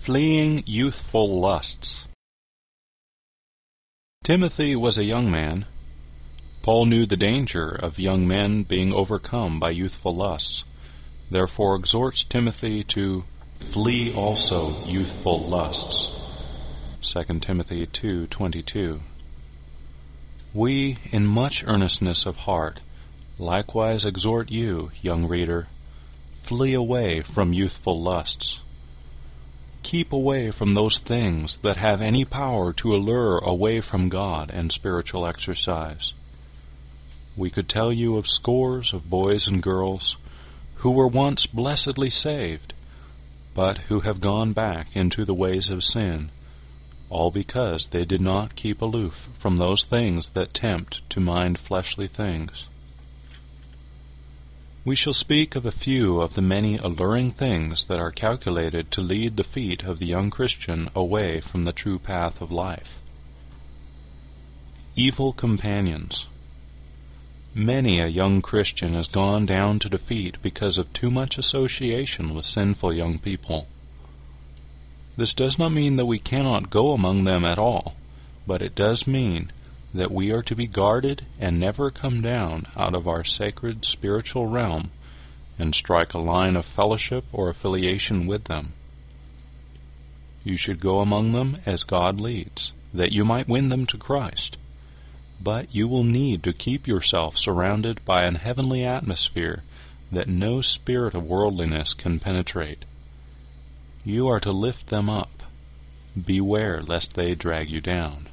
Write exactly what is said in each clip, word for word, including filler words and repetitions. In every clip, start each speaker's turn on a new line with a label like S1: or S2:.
S1: Fleeing youthful lusts. Timothy was a young man. Paul knew the danger of young men being overcome by youthful lusts, therefore exhorts Timothy to flee also youthful lusts. Second Timothy two twenty-two. We, in much earnestness of heart, likewise exhort you, young reader, flee away from youthful lusts. Keep away from those things that have any power to allure away from God and spiritual exercise. We could tell you of scores of boys and girls who were once blessedly saved, but who have gone back into the ways of sin, all because they did not keep aloof from those things that tempt to mind fleshly things. We shall speak of a few of the many alluring things that are calculated to lead the feet of the young Christian away from the true path of life. Evil companions. Many a young Christian has gone down to defeat because of too much association with sinful young people. This does not mean that we cannot go among them at all, but it does mean that we are to be guarded and never come down out of our sacred spiritual realm and strike a line of fellowship or affiliation with them. You should go among them as God leads, that you might win them to Christ, but you will need to keep yourself surrounded by an heavenly atmosphere that no spirit of worldliness can penetrate. You are to lift them up. Beware lest they drag you down.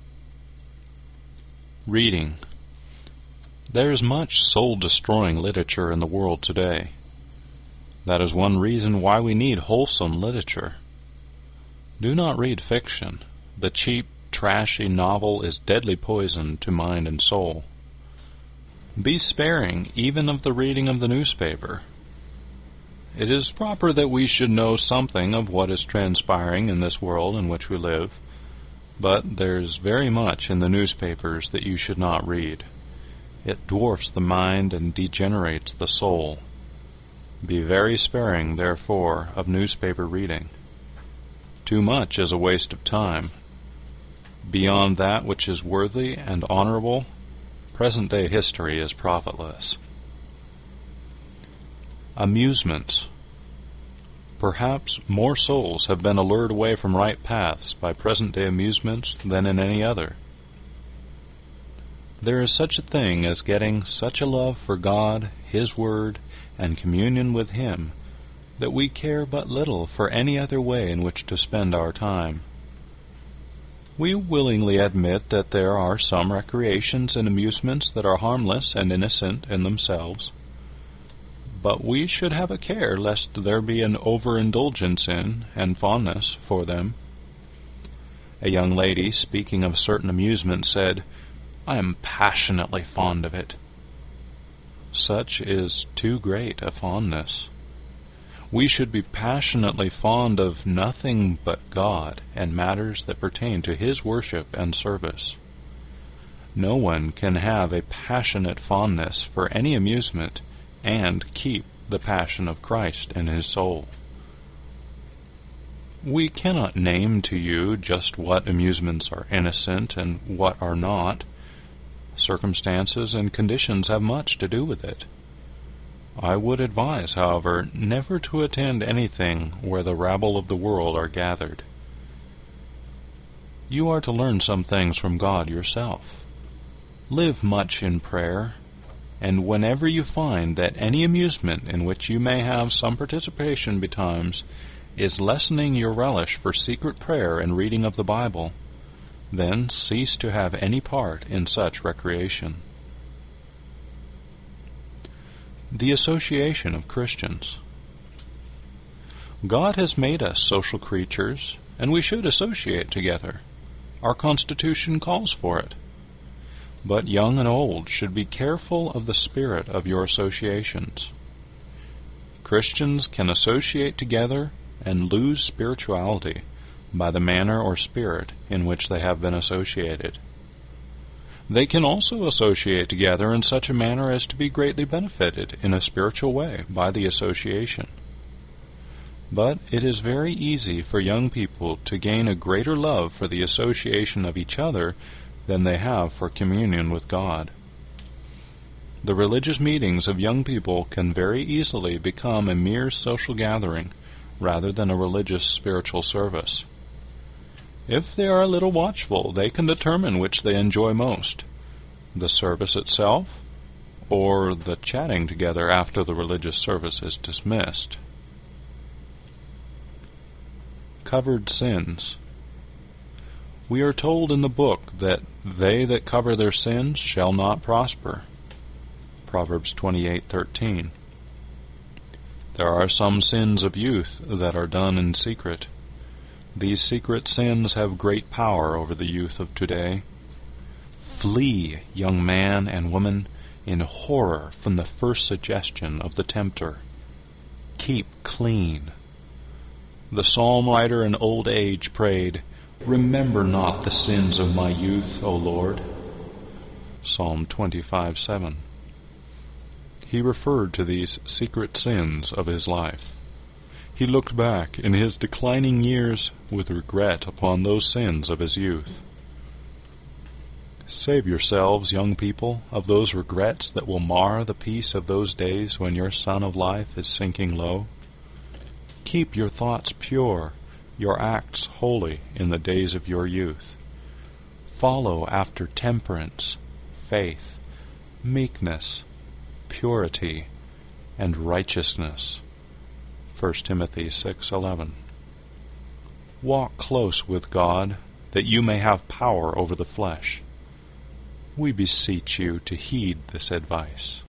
S1: Reading. There is much soul-destroying literature in the world today. That is one reason why we need wholesome literature. Do not read fiction. The cheap, trashy novel is deadly poison to mind and soul. Be sparing even of the reading of the newspaper. It is proper that we should know something of what is transpiring in this world in which we live, but there's very much in the newspapers that you should not read. It dwarfs the mind and degenerates the soul. Be very sparing, therefore, of newspaper reading. Too much is a waste of time. Beyond that which is worthy and honorable, present-day history is profitless. Amusements. Perhaps more souls have been allured away from right paths by present-day amusements than in any other. There is such a thing as getting such a love for God, His Word, and communion with Him, that we care but little for any other way in which to spend our time. We willingly admit that there are some recreations and amusements that are harmless and innocent in themselves, but we should have a care lest there be an overindulgence in and fondness for them. A young lady, speaking of a certain amusement, said, "I am passionately fond of it." Such is too great a fondness. We should be passionately fond of nothing but God and matters that pertain to His worship and service. No one can have a passionate fondness for any amusement and keep the passion of Christ in his soul. We cannot name to you just what amusements are innocent and what are not. Circumstances and conditions have much to do with it. I would advise, however, never to attend anything where the rabble of the world are gathered. You are to learn some things from God yourself. Live much in prayer, and whenever you find that any amusement in which you may have some participation betimes is lessening your relish for secret prayer and reading of the Bible, then cease to have any part in such recreation. The association of Christians. God has made us social creatures, and we should associate together. Our constitution calls for it. But young and old should be careful of the spirit of your associations. Christians can associate together and lose spirituality by the manner or spirit in which they have been associated. They can also associate together in such a manner as to be greatly benefited in a spiritual way by the association. But it is very easy for young people to gain a greater love for the association of each other than they have for communion with God. The religious meetings of young people can very easily become a mere social gathering rather than a religious spiritual service. If they are a little watchful, they can determine which they enjoy most, the service itself or the chatting together after the religious service is dismissed. Covered sins. We are told in the book that they that cover their sins shall not prosper. Proverbs twenty-eight thirteen. There are some sins of youth that are done in secret. These secret sins have great power over the youth of today. Flee, young man and woman, in horror from the first suggestion of the tempter. Keep clean. The psalm writer in old age prayed, "Remember not the sins of my youth, O Lord." Psalm twenty-five seven. He referred to these secret sins of his life. He looked back in his declining years with regret upon those sins of his youth. Save yourselves, young people, of those regrets that will mar the peace of those days when your sun of life is sinking low. Keep your thoughts pure, your acts holy in the days of your youth. Follow after temperance, faith, meekness, purity, and righteousness. First Timothy six eleven. Walk close with God, that you may have power over the flesh. We beseech you to heed this advice.